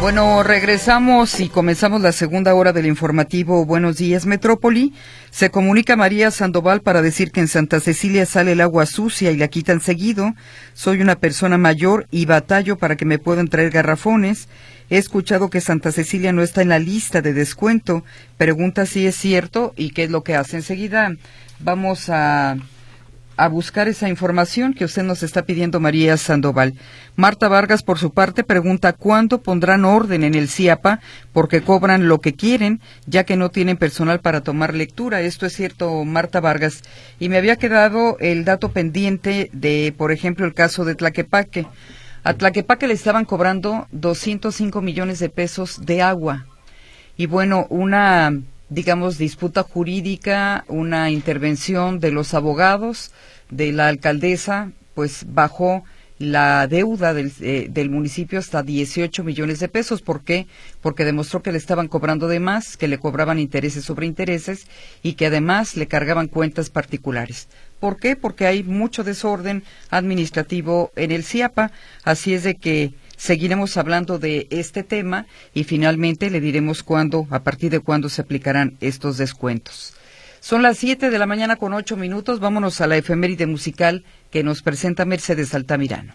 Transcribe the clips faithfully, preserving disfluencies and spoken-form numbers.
Bueno, regresamos y comenzamos la segunda hora del informativo Buenos Días Metrópoli. Se comunica María Sandoval para decir que en Santa Cecilia sale el agua sucia y la quitan seguido. Soy una persona mayor y batallo para que me puedan traer garrafones. He escuchado que Santa Cecilia no está en la lista de descuento. Pregunta si es cierto y qué es lo que hace. Enseguida vamos a... a buscar esa información que usted nos está pidiendo, María Sandoval. Marta Vargas, por su parte, pregunta ¿cuándo pondrán orden en el CIAPA? Porque cobran lo que quieren, ya que no tienen personal para tomar lectura. Esto es cierto, Marta Vargas. Y me había quedado el dato pendiente de, por ejemplo, el caso de Tlaquepaque. A Tlaquepaque le estaban cobrando doscientos cinco millones de pesos de agua. Y bueno, una... digamos, disputa jurídica, una intervención de los abogados, de la alcaldesa, pues bajó la deuda del, eh, del municipio hasta dieciocho millones de pesos. ¿Por qué? Porque demostró que le estaban cobrando de más, que le cobraban intereses sobre intereses y que además le cargaban cuentas particulares. ¿Por qué? Porque hay mucho desorden administrativo en el CIAPA, así es de que seguiremos hablando de este tema y finalmente le diremos cuándo, a partir de cuándo se aplicarán estos descuentos. Son las siete de la mañana con ocho minutos. Vámonos a la efeméride musical que nos presenta Mercedes Altamirano.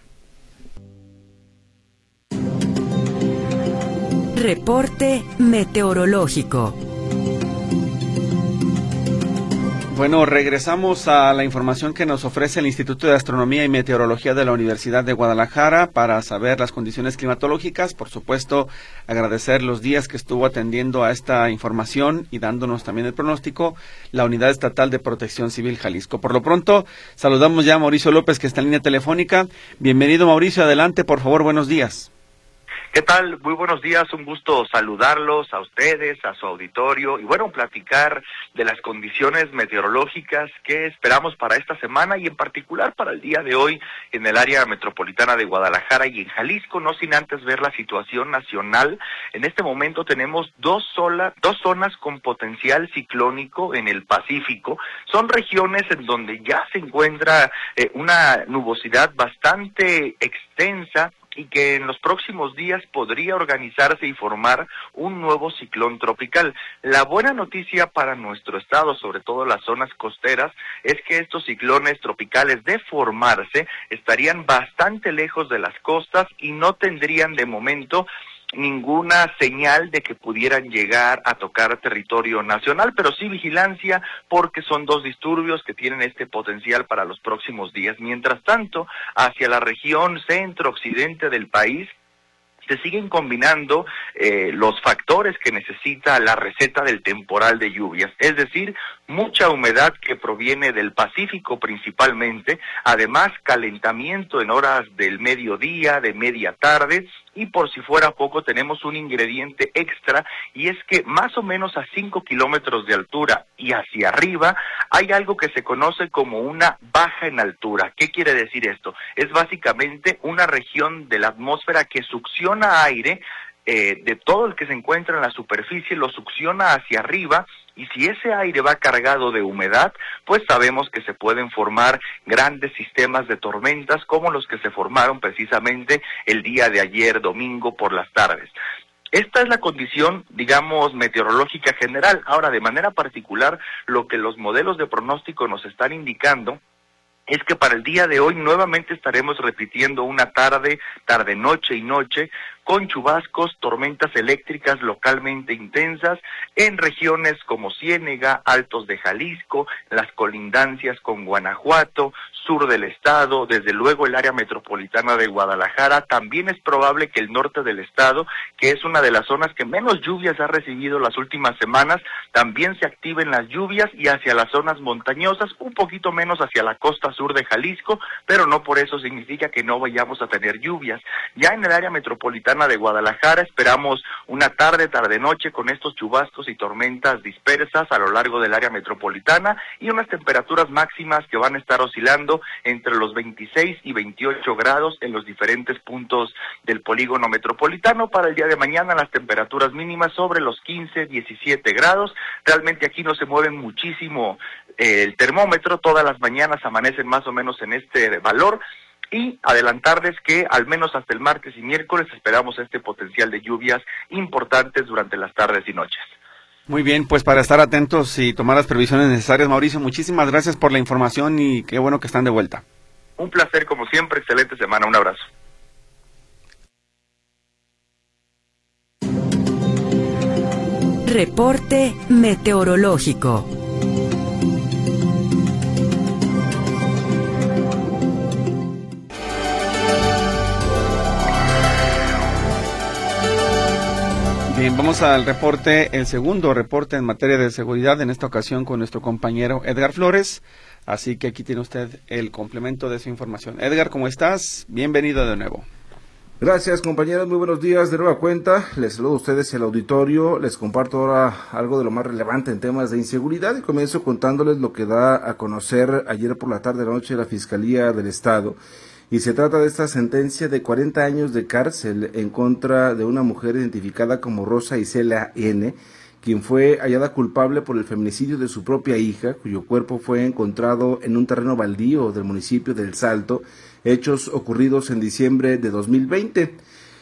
Reporte meteorológico. Bueno, regresamos a la información que nos ofrece el Instituto de Astronomía y Meteorología de la Universidad de Guadalajara para saber las condiciones climatológicas. Por supuesto, agradecer los días que estuvo atendiendo a esta información y dándonos también el pronóstico la Unidad Estatal de Protección Civil Jalisco. Por lo pronto, saludamos ya a Mauricio López, que está en línea telefónica. Bienvenido, Mauricio, adelante, por favor, buenos días. ¿Qué tal? Muy buenos días, un gusto saludarlos a ustedes, a su auditorio y bueno, platicar de las condiciones meteorológicas que esperamos para esta semana y en particular para el día de hoy en el área metropolitana de Guadalajara y en Jalisco, no sin antes ver la situación nacional. En este momento tenemos dos, sola, dos zonas con potencial ciclónico en el Pacífico. Son regiones en donde ya se encuentra eh, una nubosidad bastante extensa y que en los próximos días podría organizarse y formar un nuevo ciclón tropical. La buena noticia para nuestro estado, sobre todo las zonas costeras, es que estos ciclones tropicales de formarse estarían bastante lejos de las costas y no tendrían de momento ninguna señal de que pudieran llegar a tocar territorio nacional, pero sí vigilancia porque son dos disturbios que tienen este potencial para los próximos días. Mientras tanto, hacia la región centro-occidente del país, se siguen combinando eh, los factores que necesita la receta del temporal de lluvias, es decir, mucha humedad que proviene del Pacífico principalmente, además calentamiento en horas del mediodía, de media tarde, y por si fuera poco tenemos un ingrediente extra y es que más o menos a cinco kilómetros de altura y hacia arriba hay algo que se conoce como una baja en altura. ¿Qué quiere decir esto? Es básicamente una región de la atmósfera que succiona aire eh, de todo el que se encuentra en la superficie, lo succiona hacia arriba. Y si ese aire va cargado de humedad, pues sabemos que se pueden formar grandes sistemas de tormentas como los que se formaron precisamente el día de ayer, domingo, por las tardes. Esta es la condición, digamos, meteorológica general. Ahora, de manera particular, lo que los modelos de pronóstico nos están indicando es que para el día de hoy nuevamente estaremos repitiendo una tarde, tarde-noche y noche, con chubascos, tormentas eléctricas localmente intensas en regiones como Ciénega, Altos de Jalisco, las colindancias con Guanajuato, sur del estado, desde luego el área metropolitana de Guadalajara. También es probable que el norte del estado, que es una de las zonas que menos lluvias ha recibido las últimas semanas, también se activen las lluvias y hacia las zonas montañosas, un poquito menos hacia la costa sur de Jalisco, pero no por eso significa que no vayamos a tener lluvias. Ya en el área metropolitana de Guadalajara esperamos una tarde, tarde-noche con estos chubascos y tormentas dispersas a lo largo del área metropolitana y unas temperaturas máximas que van a estar oscilando entre los veintiséis y veintiocho grados en los diferentes puntos del polígono metropolitano. Para el día de mañana las temperaturas mínimas sobre los quince, diecisiete grados. Realmente aquí no se mueve muchísimo eh, el termómetro, todas las mañanas amanecen más o menos en este valor. y adelantarles que al menos hasta el martes y miércoles esperamos este potencial de lluvias importantes durante las tardes y noches. Muy bien, pues para estar atentos y tomar las previsiones necesarias, Mauricio, muchísimas gracias por la información y qué bueno que están de vuelta. Un placer como siempre, excelente semana, un abrazo. Reporte meteorológico. Bien, vamos al reporte, el segundo reporte en materia de seguridad, en esta ocasión con nuestro compañero Edgar Flores. Así que aquí tiene usted el complemento de su información. Edgar, ¿cómo estás? Bienvenido de nuevo. Gracias, compañeros, muy buenos días de nueva cuenta. Les saludo a ustedes y al auditorio. Les comparto ahora algo de lo más relevante en temas de inseguridad y comienzo contándoles lo que da a conocer ayer por la tarde noche la Fiscalía del Estado. Y se trata de esta sentencia de cuarenta años de cárcel en contra de una mujer identificada como Rosa Isela N., quien fue hallada culpable por el feminicidio de su propia hija, cuyo cuerpo fue encontrado en un terreno baldío del municipio de El Salto, hechos ocurridos en diciembre de dos mil veinte.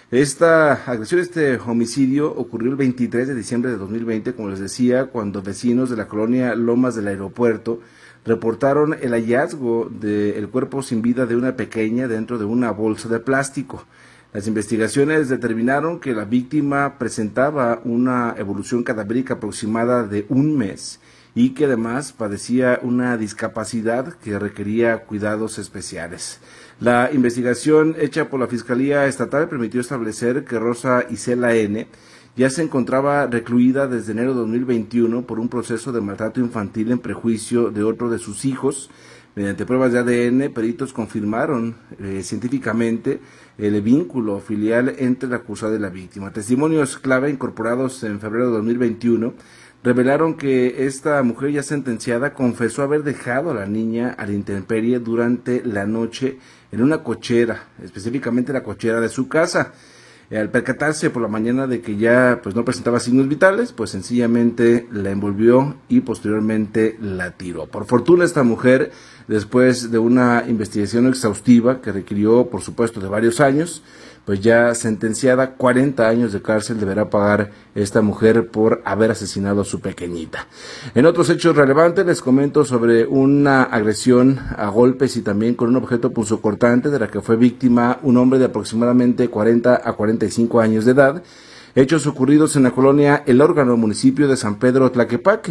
Esta agresión, este homicidio ocurrió el veintitrés de diciembre de dos mil veinte, como les decía, cuando vecinos de la colonia Lomas del Aeropuerto reportaron el hallazgo del cuerpo sin vida de una pequeña dentro de una bolsa de plástico. Las investigaciones determinaron que la víctima presentaba una evolución cadavérica aproximada de un mes y que además padecía una discapacidad que requería cuidados especiales. La investigación hecha por la Fiscalía Estatal permitió establecer que Rosa Isela N. ya se encontraba recluida desde enero de dos mil veintiuno por un proceso de maltrato infantil en prejuicio de otro de sus hijos. Mediante pruebas de A D N, peritos confirmaron eh, científicamente el vínculo filial entre la acusada y la víctima. Testimonios clave incorporados en febrero de dos mil veintiuno revelaron que esta mujer ya sentenciada confesó haber dejado a la niña a la intemperie durante la noche en una cochera, específicamente la cochera de su casa. Al percatarse por la mañana de que ya pues no presentaba signos vitales, pues sencillamente la envolvió y posteriormente la tiró. Por fortuna esta mujer, después de una investigación exhaustiva que requirió por supuesto de varios años, pues ya sentenciada, cuarenta años de cárcel deberá pagar esta mujer por haber asesinado a su pequeñita. En otros hechos relevantes les comento sobre una agresión a golpes y también con un objeto punzocortante de la que fue víctima un hombre de aproximadamente cuarenta a cuarenta y cinco años de edad, hechos ocurridos en la colonia El Órgano, municipio de San Pedro Tlaquepaque.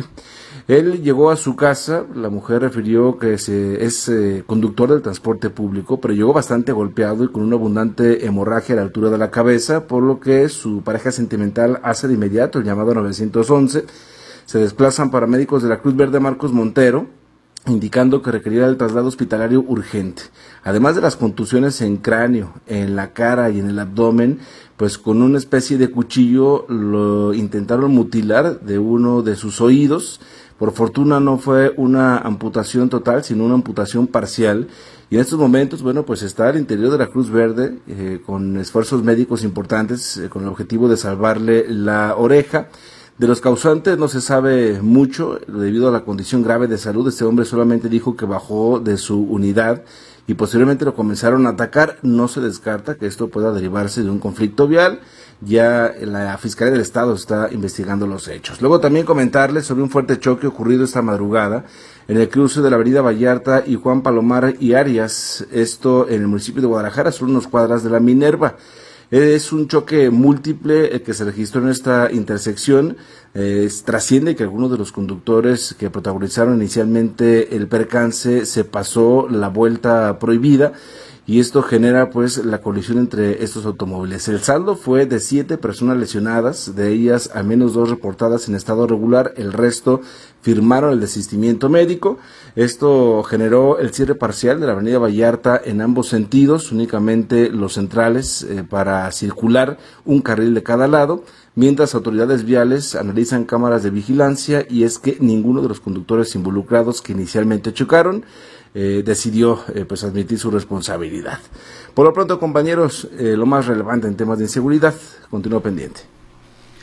Él llegó a su casa, la mujer refirió que se, es eh, conductor del transporte público, pero llegó bastante golpeado y con una abundante hemorragia a la altura de la cabeza, por lo que su pareja sentimental hace de inmediato el llamado nueve once. Se desplazan paramédicos de la Cruz Verde Marcos Montero, indicando que requería el traslado hospitalario urgente. Además de las contusiones en cráneo, en la cara y en el abdomen, pues con una especie de cuchillo lo intentaron mutilar de uno de sus oídos. Por fortuna no fue una amputación total, sino una amputación parcial. Y en estos momentos, bueno, pues está al interior de la Cruz Verde, eh, con esfuerzos médicos importantes, eh, con el objetivo de salvarle la oreja. De los causantes no se sabe mucho, debido a la condición grave de salud. Este hombre solamente dijo que bajó de su unidad y posteriormente lo comenzaron a atacar. No se descarta que esto pueda derivarse de un conflicto vial. Ya la Fiscalía del Estado está investigando los hechos. Luego también comentarles sobre un fuerte choque ocurrido esta madrugada en el cruce de la avenida Vallarta y Juan Palomar y Arias, esto en el municipio de Guadalajara, son unas cuadras de la Minerva. Es un choque múltiple el que se registró en esta intersección. Eh, trasciende que algunos de los conductores que protagonizaron inicialmente el percance se pasó la vuelta prohibida y esto genera pues la colisión entre estos automóviles. El saldo fue de siete personas lesionadas, de ellas al menos dos reportadas en estado regular, el resto firmaron el desistimiento médico. Esto generó el cierre parcial de la avenida Vallarta en ambos sentidos, únicamente los centrales eh, para circular, un carril de cada lado, mientras autoridades viales analizan cámaras de vigilancia y es que ninguno de los conductores involucrados que inicialmente chocaron eh, decidió eh, pues admitir su responsabilidad. Por lo pronto, compañeros, eh, lo más relevante en temas de inseguridad, continúo pendiente.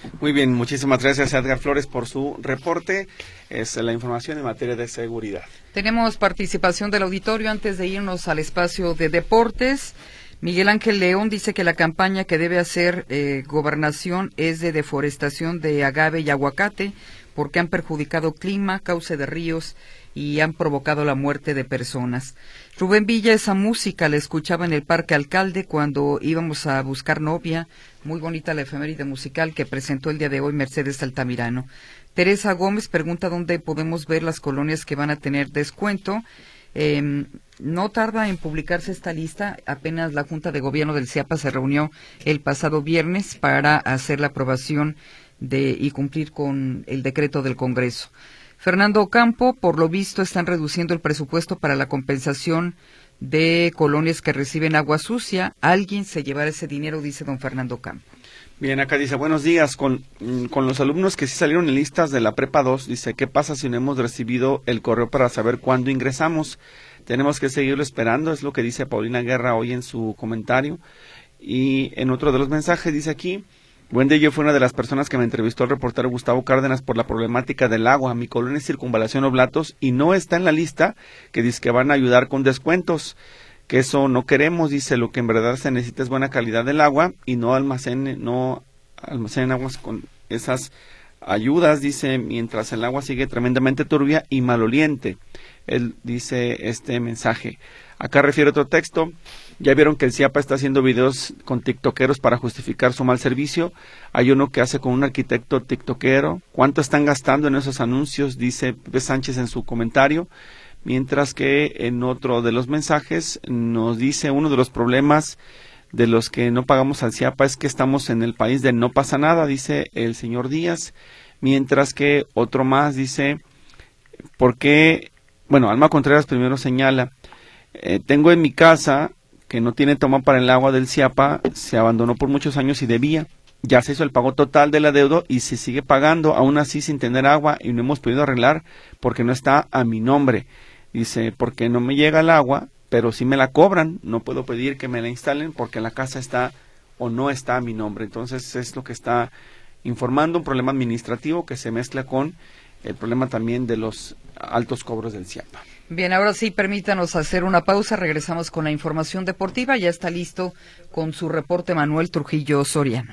Muy bien, muchísimas gracias a Edgar Flores por su reporte. Es la información en materia de seguridad. Tenemos participación del auditorio antes de irnos al espacio de deportes. Miguel Ángel León dice que la campaña que debe hacer eh, Gobernación es de deforestación de agave y aguacate, porque han perjudicado clima, cauce de ríos y han provocado la muerte de personas. Rubén Villa, esa música la escuchaba en el Parque Alcalde cuando íbamos a buscar novia. Muy bonita la efeméride musical que presentó el día de hoy Mercedes Altamirano. Teresa Gómez pregunta dónde podemos ver las colonias que van a tener descuento. Eh, no tarda en publicarse esta lista, apenas la Junta de Gobierno del CIAPA se reunió el pasado viernes para hacer la aprobación de y cumplir con el decreto del Congreso. Fernando Ocampo, por lo visto están reduciendo el presupuesto para la compensación de colonias que reciben agua sucia. Alguien se llevará ese dinero, dice don Fernando Ocampo. Bien, acá dice, buenos días, con, con los alumnos que sí salieron en listas de la Prepa dos, dice, ¿qué pasa si no hemos recibido el correo para saber cuándo ingresamos? Tenemos que seguirlo esperando, es lo que dice Paulina Guerra hoy en su comentario. Y en otro de los mensajes dice aquí, buen día, yo fui una de las personas que me entrevistó el reportero Gustavo Cárdenas por la problemática del agua. Mi colonia es Circunvalación Oblatos y no está en la lista que dice que van a ayudar con descuentos. Que eso no queremos, dice, lo que en verdad se necesita es buena calidad del agua y no almacenen, no almacenen aguas con esas ayudas, dice, mientras el agua sigue tremendamente turbia y maloliente. Él dice este mensaje. Acá refiere otro texto. Ya vieron que el CIAPA está haciendo videos con tiktokeros para justificar su mal servicio. Hay uno que hace con un arquitecto tiktokero. ¿Cuánto están gastando en esos anuncios? Dice Pepe Sánchez en su comentario. Mientras que en otro de los mensajes nos dice uno de los problemas de los que no pagamos al CIAPA es que estamos en el país de no pasa nada, dice el señor Díaz. Mientras que otro más dice, ¿por qué? Bueno, Alma Contreras primero señala, eh, tengo en mi casa que no tiene toma para el agua del CIAPA, se abandonó por muchos años y debía. Ya se hizo el pago total del adeudo y se sigue pagando, aún así sin tener agua y no hemos podido arreglar porque no está a mi nombre. Dice, porque no me llega el agua, pero sí me la cobran, no puedo pedir que me la instalen porque la casa está o no está a mi nombre. Entonces es lo que está informando, un problema administrativo que se mezcla con el problema también de los altos cobros del CIAPA. Bien, ahora sí, permítanos hacer una pausa, regresamos con la información deportiva, ya está listo con su reporte Manuel Trujillo Soriano.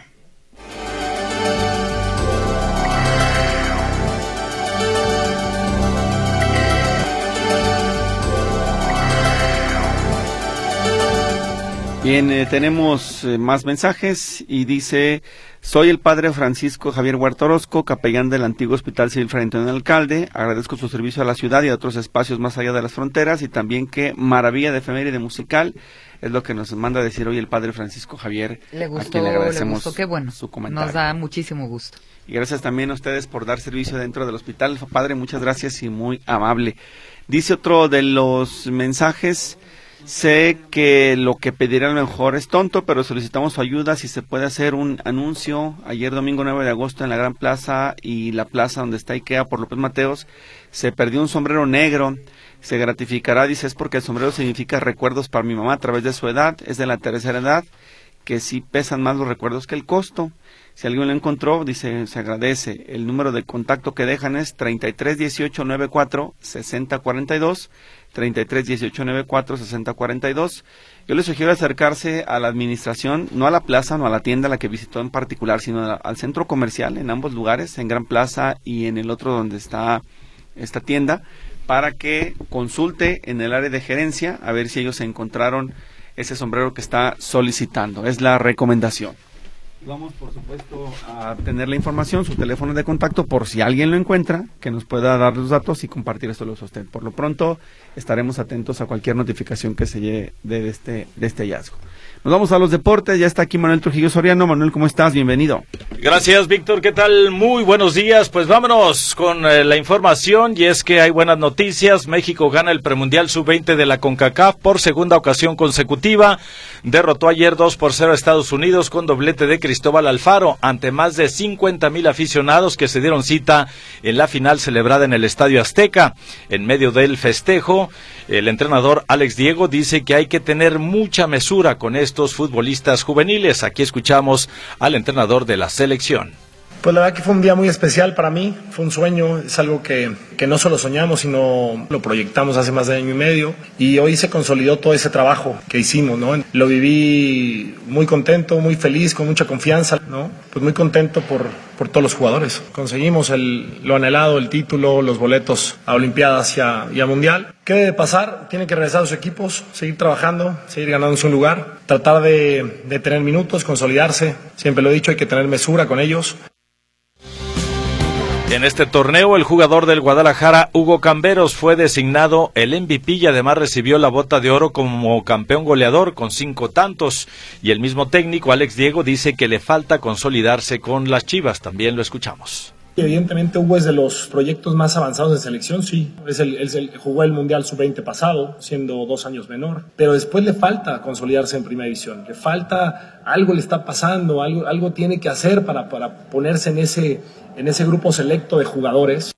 Bien, eh, tenemos eh, más mensajes y dice, soy el padre Francisco Javier Huerta Orozco, capellán del antiguo Hospital Civil Fray Antonio Alcalde. Agradezco su servicio a la ciudad y a otros espacios más allá de las fronteras y también qué maravilla de efeméride musical es lo que nos manda a decir hoy el padre Francisco Javier. Le gustó, a quien le agradecemos le gustó, qué bueno, su comentario. Nos da muchísimo gusto. Y gracias también a ustedes por dar servicio dentro del hospital. Padre, muchas gracias y muy amable. Dice otro de los mensajes, sé que lo que pedirán a lo mejor es tonto, pero solicitamos su ayuda si se puede hacer un anuncio. Ayer domingo nueve de agosto en la Gran Plaza y la plaza donde está IKEA por López Mateos, se perdió un sombrero negro. Se gratificará, dice, es porque el sombrero significa recuerdos para mi mamá a través de su edad, es de la tercera edad, que sí pesan más los recuerdos que el costo. Si alguien lo encontró, dice, se agradece. El número de contacto que dejan es treinta y tres dieciocho noventa y cuatro sesenta cuarenta y dos, treinta y tres dieciocho noventa y cuatro sesenta cuarenta y dos. Yo les sugiero acercarse a la administración, no a la plaza, no a la tienda a la que visitó en particular, sino a, al centro comercial, en ambos lugares, en Gran Plaza y en el otro donde está esta tienda, para que consulte en el área de gerencia a ver si ellos encontraron ese sombrero que está solicitando. Es la recomendación. Vamos, por supuesto, a tener la información, su teléfono de contacto, por si alguien lo encuentra, que nos pueda dar los datos y compartir esto a usted. Por lo pronto, estaremos atentos a cualquier notificación que se lleve de este, de este hallazgo. Nos vamos a los deportes, ya está aquí Manuel Trujillo Soriano. Manuel, ¿cómo estás? Bienvenido. Gracias, Víctor, ¿qué tal? Muy buenos días, pues vámonos con eh, la información, y es que hay buenas noticias. México gana el premundial sub veinte de la CONCACAF por segunda ocasión consecutiva, derrotó ayer dos por cero a Estados Unidos con doblete de Cristóbal Alfaro, ante más de cincuenta mil aficionados que se dieron cita en la final celebrada en el Estadio Azteca. En medio del festejo, el entrenador Alex Diego dice que hay que tener mucha mesura con estos futbolistas juveniles. Aquí escuchamos al entrenador de la selección. Pues la verdad que fue un día muy especial para mí, fue un sueño, es algo que, que no solo soñamos, sino lo proyectamos hace más de año y medio y hoy se consolidó todo ese trabajo que hicimos, ¿no? Lo viví muy contento, muy feliz, con mucha confianza, ¿no? Pues muy contento por, por todos los jugadores. Conseguimos el, lo anhelado, el título, los boletos a Olimpiadas y a, y a Mundial. ¿Qué debe pasar? Tienen que regresar a sus equipos, seguir trabajando, seguir ganándose un lugar, tratar de, de tener minutos, consolidarse. Siempre lo he dicho, hay que tener mesura con ellos. En este torneo, el jugador del Guadalajara, Hugo Camberos, fue designado el M V P y además recibió la bota de oro como campeón goleador con cinco tantos. Y el mismo técnico, Alex Diego, dice que le falta consolidarse con las Chivas. También lo escuchamos. Evidentemente Hugo es de los proyectos más avanzados de selección, sí, es el, es el, jugó el Mundial sub veinte pasado, siendo dos años menor, pero después le falta consolidarse en Primera División, le falta, algo le está pasando, algo, algo tiene que hacer para, para ponerse en ese, en ese grupo selecto de jugadores.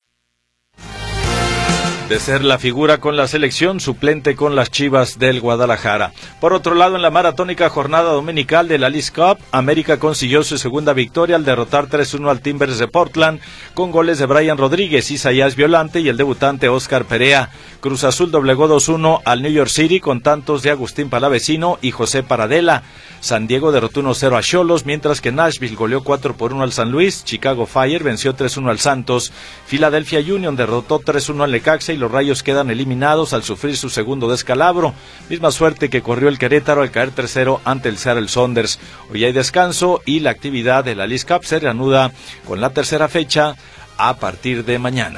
De ser la figura con la selección, suplente con las Chivas del Guadalajara. Por otro lado, en la maratónica jornada dominical de la Leagues Cup, América consiguió su segunda victoria al derrotar tres uno al Timbers de Portland, con goles de Brian Rodríguez, Isaías Violante y el debutante Oscar Perea. Cruz Azul doblegó dos uno al New York City con tantos de Agustín Palavecino y José Paradela. San Diego derrotó uno cero a Xolos, mientras que Nashville goleó cuatro por uno al San Luis. Chicago Fire venció tres uno al Santos. Philadelphia Union derrotó tres uno al Necaxa y los Rayos quedan eliminados al sufrir su segundo descalabro. Misma suerte que corrió el Querétaro al caer tres cero ante el Seattle Sounders. Hoy hay descanso y la actividad de la Leagues Cup se reanuda con la tercera fecha a partir de mañana.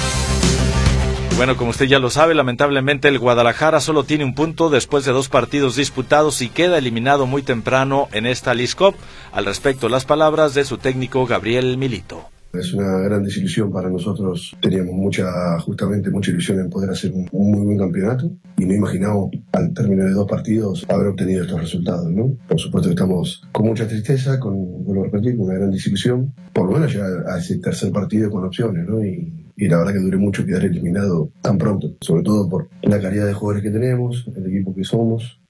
Bueno, como usted ya lo sabe, lamentablemente el Guadalajara solo tiene un punto después de dos partidos disputados y queda eliminado muy temprano en esta Leagues Cup. Al respecto, las palabras de su técnico Gabriel Milito. Es una gran desilusión para nosotros. Teníamos mucha, justamente mucha ilusión en poder hacer un, un muy buen campeonato y no imaginamos al término de dos partidos haber obtenido estos resultados, ¿no? Por supuesto que estamos con mucha tristeza, con, vuelvo a repetir, con una gran desilusión, por lo menos llegar a ese tercer partido con opciones, ¿no? Y, y la verdad que duele mucho quedar eliminado tan pronto, sobre todo por la calidad de jugadores que tenemos, el equipo que somos.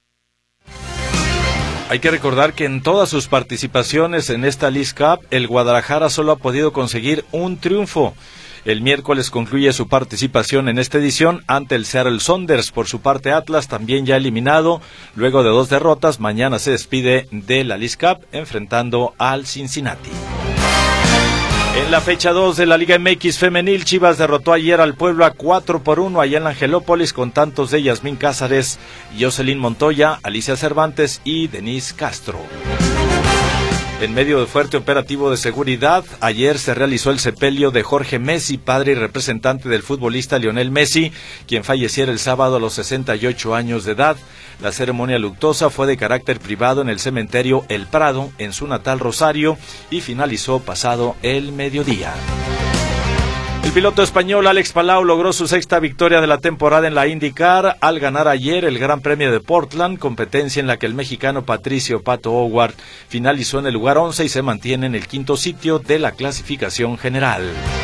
Hay que recordar que en todas sus participaciones en esta Leagues Cup, el Guadalajara solo ha podido conseguir un triunfo. El miércoles concluye su participación en esta edición ante el Seattle Sounders. Por su parte, Atlas, también ya eliminado, luego de dos derrotas, mañana se despide de la Leagues Cup enfrentando al Cincinnati. En la fecha dos de la Liga M X Femenil, Chivas derrotó ayer al Puebla cuatro por uno allá en la Angelópolis con tantos de Yasmín Cázares, Jocelyn Montoya, Alicia Cervantes y Denise Castro. En medio de fuerte operativo de seguridad, ayer se realizó el sepelio de Jorge Messi, padre y representante del futbolista Lionel Messi, quien falleciera el sábado a los sesenta y ocho años de edad. La ceremonia luctuosa fue de carácter privado en el cementerio El Prado, en su natal Rosario, y finalizó pasado el mediodía. El piloto español Alex Palau logró su sexta victoria de la temporada en la IndyCar al ganar ayer el Gran Premio de Portland, competencia en la que el mexicano Patricio Pato O'Ward finalizó en el lugar once y se mantiene en el quinto sitio de la clasificación general.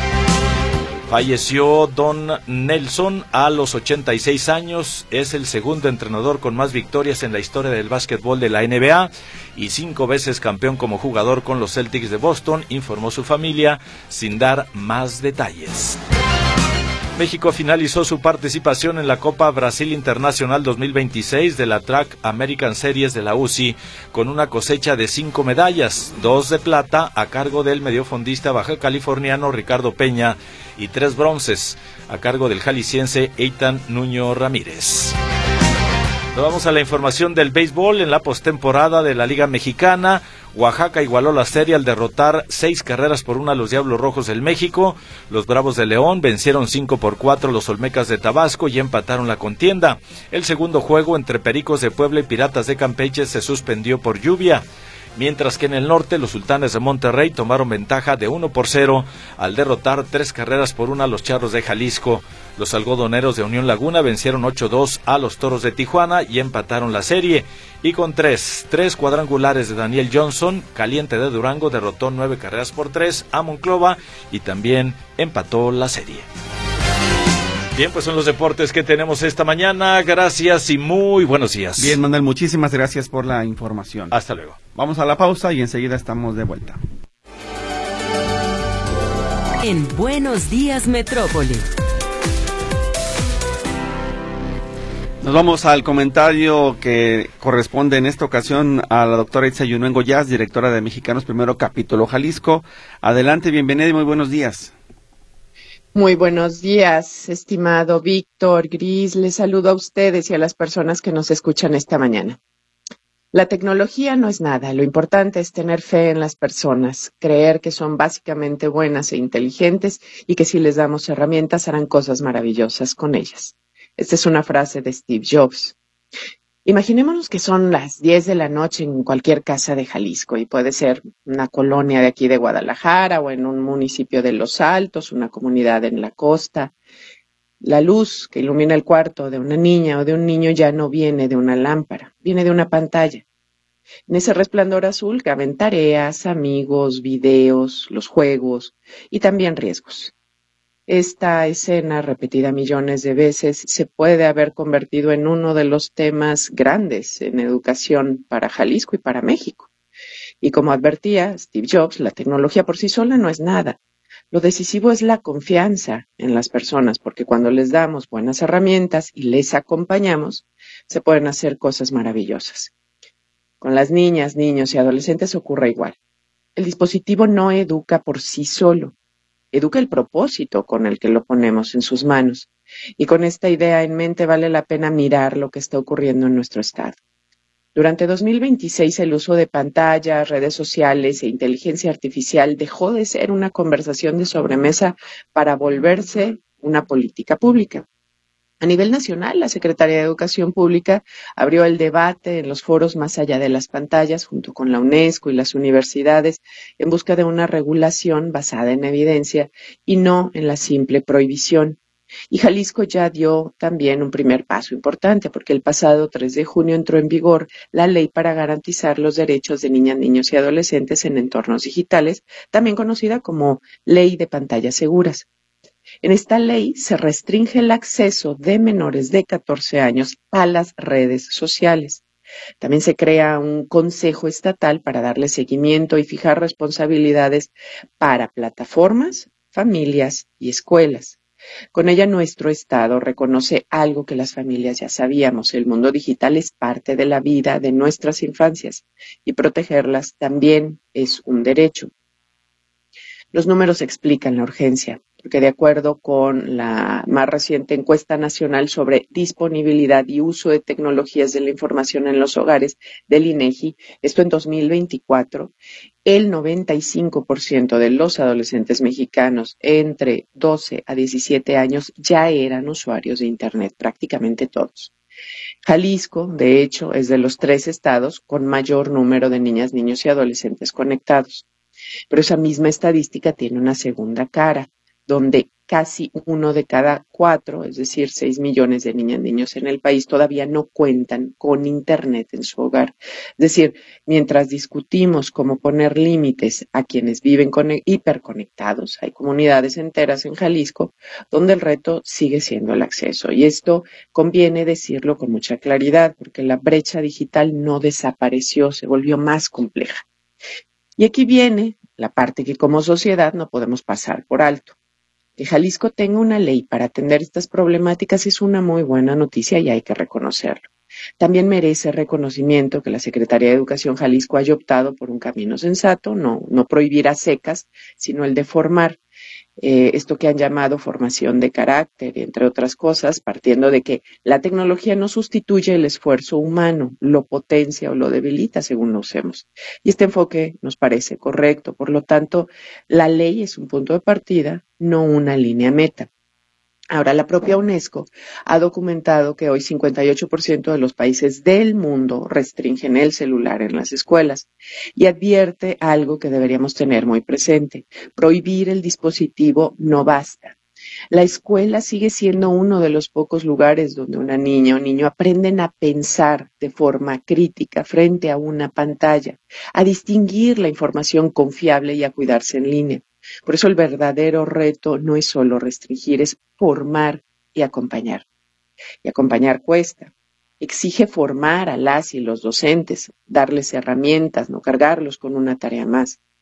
Falleció Don Nelson a los ochenta y seis años, es el segundo entrenador con más victorias en la historia del básquetbol de la N B A y cinco veces campeón como jugador con los Celtics de Boston, informó su familia sin dar más detalles. México finalizó su participación en la Copa Brasil Internacional dos mil veintiséis de la Track American Series de la U C I con una cosecha de cinco medallas, dos de plata a cargo del mediofondista baja californiano Ricardo Peña y tres bronces a cargo del jalisciense Eitan Nuño Ramírez. Nos vamos a la información del béisbol. En la postemporada de la Liga Mexicana, Oaxaca igualó la serie al derrotar seis carreras por una a los Diablos Rojos del México. Los Bravos de León vencieron cinco por cuatro a los Olmecas de Tabasco y empataron la contienda. El segundo juego entre Pericos de Puebla y Piratas de Campeche se suspendió por lluvia. Mientras que en el norte, los Sultanes de Monterrey tomaron ventaja de uno por cero al derrotar tres carreras por una a los Charros de Jalisco. Los Algodoneros de Unión Laguna vencieron ocho dos a los Toros de Tijuana y empataron la serie. Y con tres, tres cuadrangulares de Daniel Johnson, Caliente de Durango derrotó nueve carreras por tres a Monclova y también empató la serie. Bien, pues son los deportes que tenemos esta mañana. Gracias y muy buenos días. Bien, Manuel, muchísimas gracias por la información. Hasta luego. Vamos a la pausa y enseguida estamos de vuelta. En Buenos Días, Metrópoli. Nos vamos al comentario que corresponde en esta ocasión a la doctora Itza Yunuen Goyaz, directora de Mexicanos Primero Capítulo Jalisco. Adelante, bienvenida y muy buenos días. Muy buenos días, estimado Víctor, Gris. Les saludo a ustedes y a las personas que nos escuchan esta mañana. La tecnología no es nada, lo importante es tener fe en las personas, creer que son básicamente buenas e inteligentes y que si les damos herramientas harán cosas maravillosas con ellas. Esta es una frase de Steve Jobs. Imaginémonos que son las diez de la noche en cualquier casa de Jalisco y puede ser una colonia de aquí de Guadalajara o en un municipio de Los Altos, una comunidad en la costa. La luz que ilumina el cuarto de una niña o de un niño ya no viene de una lámpara, viene de una pantalla. En ese resplandor azul caben tareas, amigos, videos, los juegos y también riesgos. Esta escena, repetida millones de veces, se puede haber convertido en uno de los temas grandes en educación para Jalisco y para México. Y como advertía Steve Jobs, la tecnología por sí sola no es nada. Lo decisivo es la confianza en las personas, porque cuando les damos buenas herramientas y les acompañamos, se pueden hacer cosas maravillosas. Con las niñas, niños y adolescentes ocurre igual. El dispositivo no educa por sí solo. Educa el propósito con el que lo ponemos en sus manos. Y con esta idea en mente vale la pena mirar lo que está ocurriendo en nuestro estado. Durante dos mil veintiséis el uso de pantallas, redes sociales e inteligencia artificial dejó de ser una conversación de sobremesa para volverse una política pública. A nivel nacional, la Secretaría de Educación Pública abrió el debate en los foros más allá de las pantallas, junto con la UNESCO y las universidades, en busca de una regulación basada en evidencia y no en la simple prohibición. Y Jalisco ya dio también un primer paso importante, porque el pasado tres de junio entró en vigor la ley para garantizar los derechos de niñas, niños y adolescentes en entornos digitales, también conocida como Ley de Pantallas Seguras. En esta ley se restringe el acceso de menores de catorce años a las redes sociales. También se crea un consejo estatal para darle seguimiento y fijar responsabilidades para plataformas, familias y escuelas. Con ella nuestro Estado reconoce algo que las familias ya sabíamos: el mundo digital es parte de la vida de nuestras infancias y protegerlas también es un derecho. Los números explican la urgencia, porque de acuerdo con la más reciente encuesta nacional sobre disponibilidad y uso de tecnologías de la información en los hogares del INEGI, esto en dos mil veinticuatro, el noventa y cinco por ciento de los adolescentes mexicanos entre doce a diecisiete años ya eran usuarios de Internet, prácticamente todos. Jalisco, de hecho, es de los tres estados con mayor número de niñas, niños y adolescentes conectados. Pero esa misma estadística tiene una segunda cara, donde casi uno de cada cuatro, es decir, seis millones de niñas y niños en el país, todavía no cuentan con Internet en su hogar. Es decir, mientras discutimos cómo poner límites a quienes viven con hiperconectados, hay comunidades enteras en Jalisco donde el reto sigue siendo el acceso. Y esto conviene decirlo con mucha claridad, porque la brecha digital no desapareció, se volvió más compleja. Y aquí viene la parte que como sociedad no podemos pasar por alto. Que Jalisco tenga una ley para atender estas problemáticas es una muy buena noticia y hay que reconocerlo. También merece reconocimiento que la Secretaría de Educación Jalisco haya optado por un camino sensato, no, no prohibir a secas, sino el de formar. Eh, esto que han llamado formación de carácter, entre otras cosas, partiendo de que la tecnología no sustituye el esfuerzo humano, lo potencia o lo debilita según lo usemos. Y este enfoque nos parece correcto. Por lo tanto, la ley es un punto de partida, no una línea meta. Ahora, la propia UNESCO ha documentado que hoy cincuenta y ocho por ciento de los países del mundo restringen el celular en las escuelas y advierte algo que deberíamos tener muy presente: prohibir el dispositivo no basta. La escuela sigue siendo uno de los pocos lugares donde una niña o niño aprenden a pensar de forma crítica frente a una pantalla, a distinguir la información confiable y a cuidarse en línea. Por eso el verdadero reto no es solo restringir, es formar y acompañar. Y acompañar cuesta. Exige formar a las y los docentes, darles herramientas, no cargarlos con una tarea más.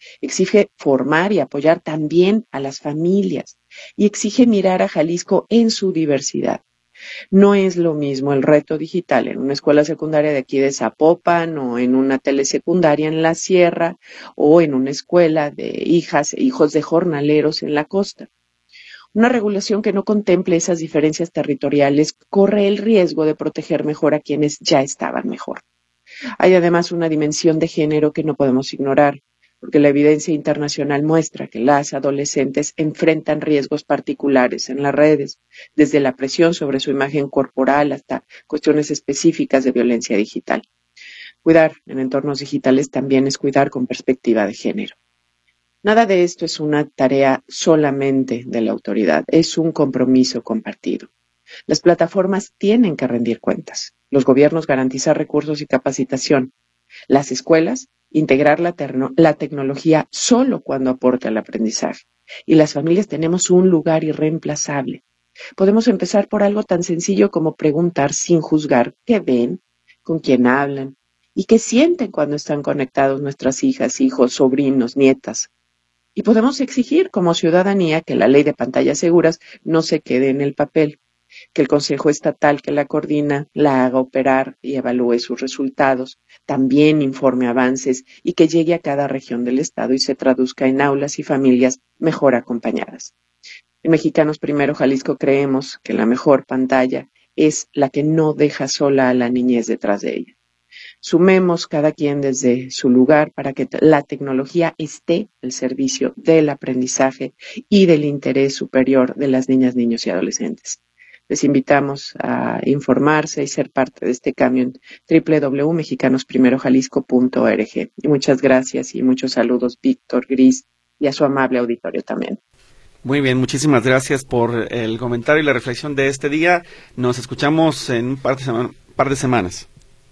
exige formar y apoyar también a las familias y exige mirar a Jalisco en su diversidad. No es lo mismo el reto digital en una escuela secundaria de aquí de Zapopan o en una telesecundaria en la Sierra o en una escuela de hijas e hijos de jornaleros en la costa. Una regulación que no contemple esas diferencias territoriales corre el riesgo de proteger mejor a quienes ya estaban mejor. Hay además una dimensión de género que no podemos ignorar, porque la evidencia internacional muestra que las adolescentes enfrentan riesgos particulares en las redes, desde la presión sobre su imagen corporal hasta cuestiones específicas de violencia digital. Cuidar en entornos digitales también es cuidar con perspectiva de género. Nada de esto es una tarea solamente de la autoridad, es un compromiso compartido. Las plataformas tienen que rendir cuentas, los gobiernos garantizar recursos y capacitación, las escuelas integrar la, terno, la tecnología solo cuando aporte al aprendizaje. Y las familias tenemos un lugar irreemplazable. Podemos empezar por algo tan sencillo como preguntar sin juzgar qué ven, con quién hablan y qué sienten cuando están conectados nuestras hijas, hijos, sobrinos, nietas. Y podemos exigir como ciudadanía que la ley de pantallas seguras no se quede en el papel, que el Consejo Estatal que la coordina la haga operar y evalúe sus resultados, también informe avances y que llegue a cada región del Estado y se traduzca en aulas y familias mejor acompañadas. En Mexicanos Primero Jalisco creemos que la mejor pantalla es la que no deja sola a la niñez detrás de ella. Sumemos cada quien desde su lugar para que la tecnología esté al servicio del aprendizaje y del interés superior de las niñas, niños y adolescentes. Les invitamos a informarse y ser parte de este cambio en doble u doble u doble u punto mexicanos primero jalisco punto org. Y muchas gracias y muchos saludos, Víctor, Gris, y a su amable auditorio también. Muy bien, muchísimas gracias por el comentario y la reflexión de este día. Nos escuchamos en un par de, sema- par de semanas.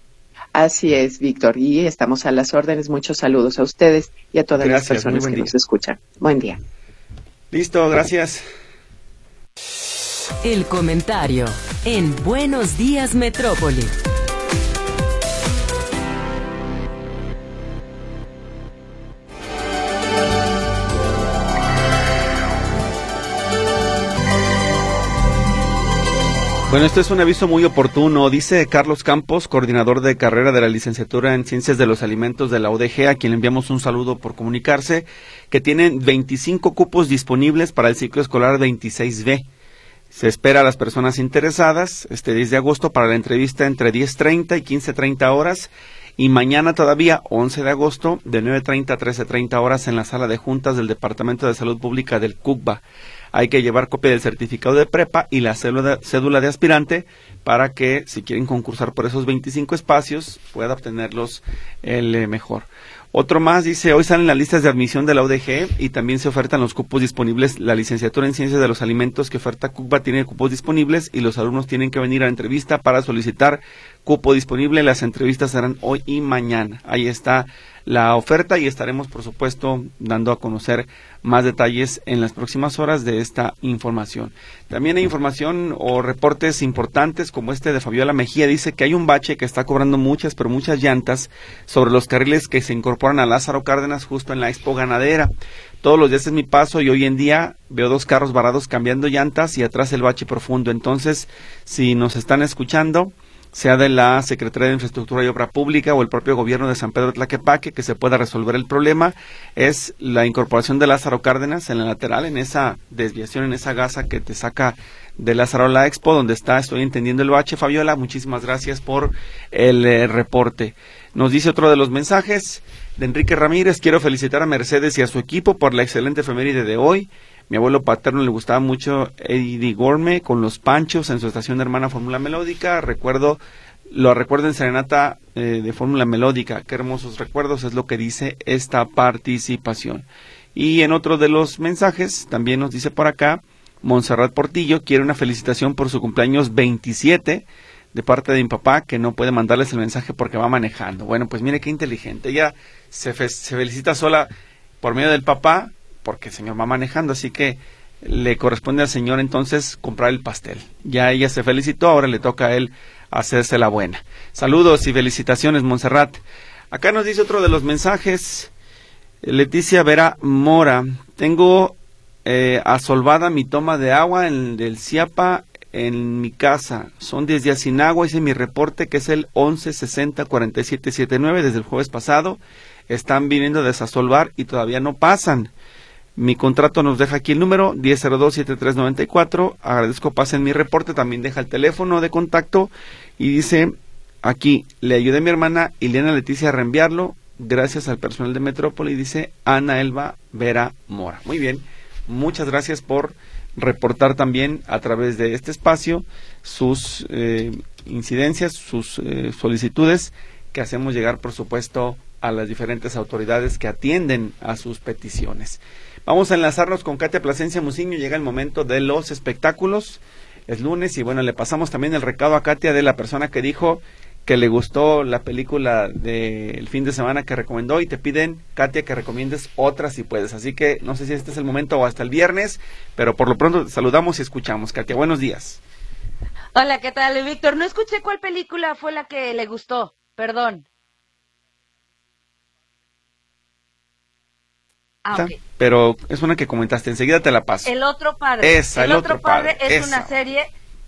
Así es, Víctor, y estamos a las órdenes. Muchos saludos a ustedes y a todas gracias, las personas que día. nos escuchan. Buen día. Listo, gracias. El comentario en Buenos Días Metrópoli. Bueno, este es un aviso muy oportuno. Dice Carlos Campos, coordinador de carrera de la licenciatura en Ciencias de los Alimentos de la U D G, a quien le enviamos un saludo por comunicarse, que tienen veinticinco cupos disponibles para el ciclo escolar veintiséis B. Se espera a las personas interesadas este diez de agosto para la entrevista entre diez treinta y quince treinta horas y mañana todavía once de agosto de nueve treinta a trece treinta horas en la sala de juntas del Departamento de Salud Pública del C U C B A. Hay que llevar copia del certificado de prepa y la cédula, cédula de aspirante para que, si quieren concursar por esos veinticinco espacios, pueda obtenerlos el eh, mejor. Otro más dice, hoy salen las listas de admisión de la U D G y también se ofertan los cupos disponibles. La licenciatura en Ciencias de los Alimentos que oferta C U C B A tiene cupos disponibles y los alumnos tienen que venir a la entrevista para solicitar cupo disponible. Las entrevistas serán hoy y mañana. Ahí está la oferta y estaremos, por supuesto, dando a conocer más detalles en las próximas horas de esta información. También hay información o reportes importantes como este de Fabiola Mejía. Dice que hay un bache que está cobrando muchas, pero muchas llantas sobre los carriles que se incorporan a Lázaro Cárdenas justo en la Expo Ganadera. Todos los días es mi paso y hoy en día veo dos carros varados cambiando llantas y atrás el bache profundo. Entonces, si nos están escuchando, sea de la Secretaría de Infraestructura y Obra Pública o el propio gobierno de San Pedro Tlaquepaque, que se pueda resolver el problema, es la incorporación de Lázaro Cárdenas en la lateral, en esa desviación, en esa gasa que te saca de Lázaro a la Expo, donde está, estoy entendiendo el bache. Fabiola, muchísimas gracias por el eh, reporte. Nos dice otro de los mensajes de Enrique Ramírez, quiero felicitar a Mercedes y a su equipo por la excelente efeméride de hoy. Mi abuelo paterno le gustaba mucho Eddie Gorme con los Panchos en su estación de hermana Fórmula Melódica. Recuerdo, lo recuerdo en Serenata eh, de Fórmula Melódica. Qué hermosos recuerdos, es lo que dice esta participación. Y en otro de los mensajes, también nos dice por acá, Montserrat Portillo quiere una felicitación por su cumpleaños veintisiete de parte de mi papá, que no puede mandarles el mensaje porque va manejando. Bueno, pues mire qué inteligente. Ella se, fe se felicita sola por medio del papá, porque el señor va manejando, así que le corresponde al señor entonces comprar el pastel. Ya ella se felicitó, ahora le toca a él hacerse la buena. Saludos y felicitaciones, Montserrat. Acá nos dice otro de los mensajes, Leticia Vera Mora, tengo eh, asolvada mi toma de agua en del Ciapa en mi casa. Son diez días sin agua, hice mi reporte que es el once sesenta cuarenta y siete setenta y nueve desde el jueves pasado. Están viniendo a desasolvar y todavía no pasan. Mi contrato nos deja aquí el número diez cero dos setenta y tres noventa y cuatro. Agradezco pasen mi reporte, también deja el teléfono de contacto y dice aquí, le ayudé a mi hermana Ileana Leticia a reenviarlo, gracias al personal de Metrópoli, dice Ana Elba Vera Mora. Muy bien, muchas gracias por reportar también a través de este espacio sus eh, incidencias, sus eh, solicitudes que hacemos llegar, por supuesto, a las diferentes autoridades que atienden a sus peticiones. Vamos a enlazarnos con Katia Plasencia Muciño, llega el momento de los espectáculos, es lunes y bueno, le pasamos también el recado a Katia de la persona que dijo que le gustó la película del fin de semana que recomendó y te piden, Katia, que recomiendes otras si puedes, así que no sé si este es el momento o hasta el viernes, pero por lo pronto te saludamos y escuchamos. Katia, buenos días. Hola, ¿qué tal, Víctor? No escuché cuál película fue la que le gustó, perdón. Ah, okay. Pero es una que comentaste, enseguida te la paso. El otro padre. Esa, el, el otro, otro padre, padre es esa. Una serie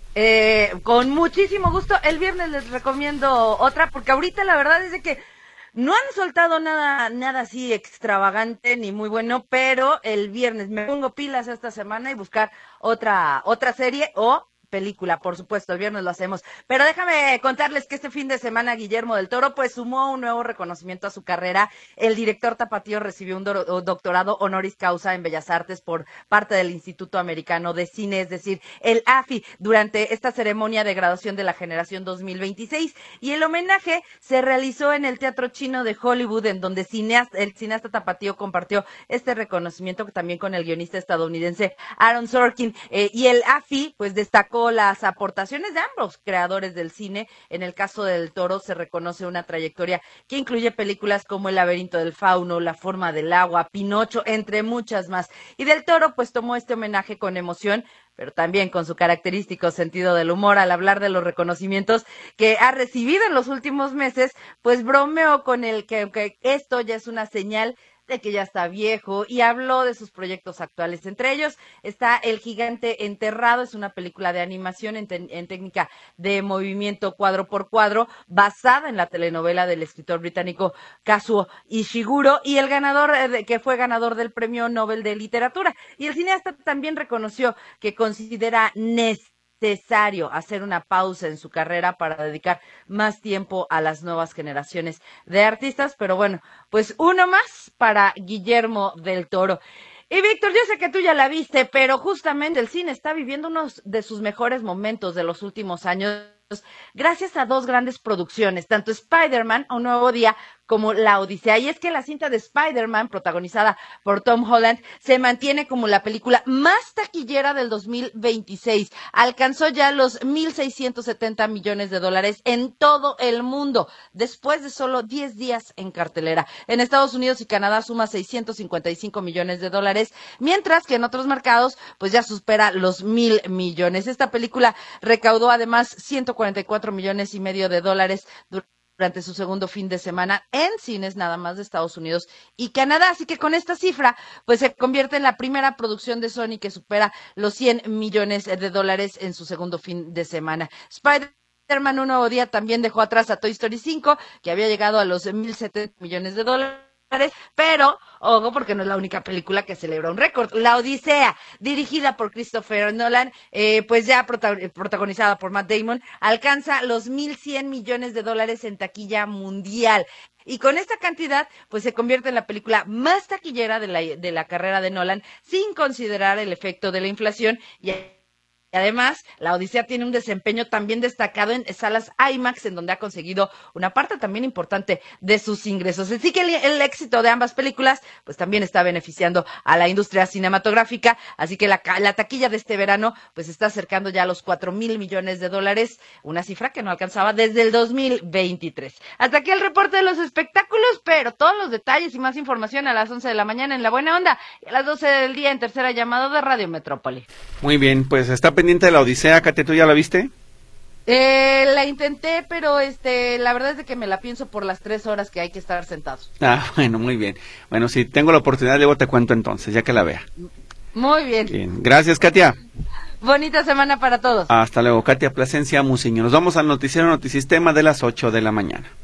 eh, con muchísimo gusto. El viernes les recomiendo otra, porque ahorita la verdad es de que no han soltado nada, nada así extravagante ni muy bueno, pero el viernes me pongo pilas esta semana y buscar otra, otra serie o película, por supuesto, el viernes lo hacemos. Pero déjame contarles que este fin de semana Guillermo del Toro pues sumó un nuevo reconocimiento a su carrera. El director tapatío recibió un do- doctorado honoris causa en Bellas Artes por parte del Instituto Americano de Cine, es decir, el A F I, durante esta ceremonia de graduación de la generación dos mil veintiséis. Y el homenaje se realizó en el Teatro Chino de Hollywood, en donde cineasta, el cineasta tapatío compartió este reconocimiento también con el guionista estadounidense Aaron Sorkin. Eh, y el A F I pues destacó las aportaciones de ambos creadores del cine. En el caso del Toro se reconoce una trayectoria que incluye películas como El laberinto del fauno, La forma del agua, Pinocho, entre muchas más. Y del Toro pues tomó este homenaje con emoción, pero también con su característico sentido del humor al hablar de los reconocimientos que ha recibido en los últimos meses, pues bromeó con el que, que esto ya es una señal de que ya está viejo y habló de sus proyectos actuales. Entre ellos está El gigante enterrado, es una película de animación en, te- en técnica de movimiento cuadro por cuadro, basada en la telenovela del escritor británico Kazuo Ishiguro, y el ganador, eh, que fue ganador del Premio Nobel de Literatura. Y el cineasta también reconoció que considera necesario necesario hacer una pausa en su carrera para dedicar más tiempo a las nuevas generaciones de artistas, pero bueno, pues uno más para Guillermo del Toro. Y Víctor, yo sé que tú ya la viste, pero justamente el cine está viviendo uno de sus mejores momentos de los últimos años, gracias a dos grandes producciones, tanto Spider-Man, Un nuevo día, como La Odisea. Y es que la cinta de Spider-Man, protagonizada por Tom Holland, se mantiene como la película más taquillera del dos mil veintiséis. Alcanzó ya los mil seiscientos setenta millones de dólares en todo el mundo, después de solo diez días en cartelera. En Estados Unidos y Canadá suma seiscientos cincuenta y cinco millones de dólares, mientras que en otros mercados pues ya supera los mil millones. Esta película recaudó además ciento cuarenta y cuatro millones y medio de dólares durante durante su segundo fin de semana en cines nada más de Estados Unidos y Canadá. Así que con esta cifra, pues se convierte en la primera producción de Sony que supera los cien millones de dólares en su segundo fin de semana. Spider-Man Un nuevo día también dejó atrás a Toy Story cinco, que había llegado a los mil setenta millones de dólares. Pero, ojo, porque no es la única película que celebra un récord. La Odisea, dirigida por Christopher Nolan, eh, pues ya prota- protagonizada por Matt Damon, alcanza los mil cien millones de dólares en taquilla mundial. Y con esta cantidad, pues se convierte en la película más taquillera de la, de la carrera de Nolan, sin considerar el efecto de la inflación. Y además, La Odisea tiene un desempeño también destacado en salas IMAX, en donde ha conseguido una parte también importante de sus ingresos. Así que el, el éxito de ambas películas, pues también está beneficiando a la industria cinematográfica. Así que la, la taquilla de este verano, pues está acercando ya a los cuatro mil millones de dólares, una cifra que no alcanzaba desde el dos mil veintitrés. Hasta aquí el reporte de los espectáculos, pero todos los detalles y más información a las once de la mañana en La Buena Onda y a las doce del día en Tercera Llamada de Radio Metrópoli. Muy bien, pues está pendiente de La Odisea. Katia, ¿tú ya la viste? Eh, la intenté, pero este, la verdad es de que me la pienso por las tres horas que hay que estar sentados. Ah, bueno, muy bien. Bueno, si tengo la oportunidad, luego te cuento entonces, ya que la vea. Muy bien. Bien, gracias, Katia. Bonita semana para todos. Hasta luego, Katia Plasencia Musiño. Nos vamos al noticiero Notisistema de las ocho de la mañana.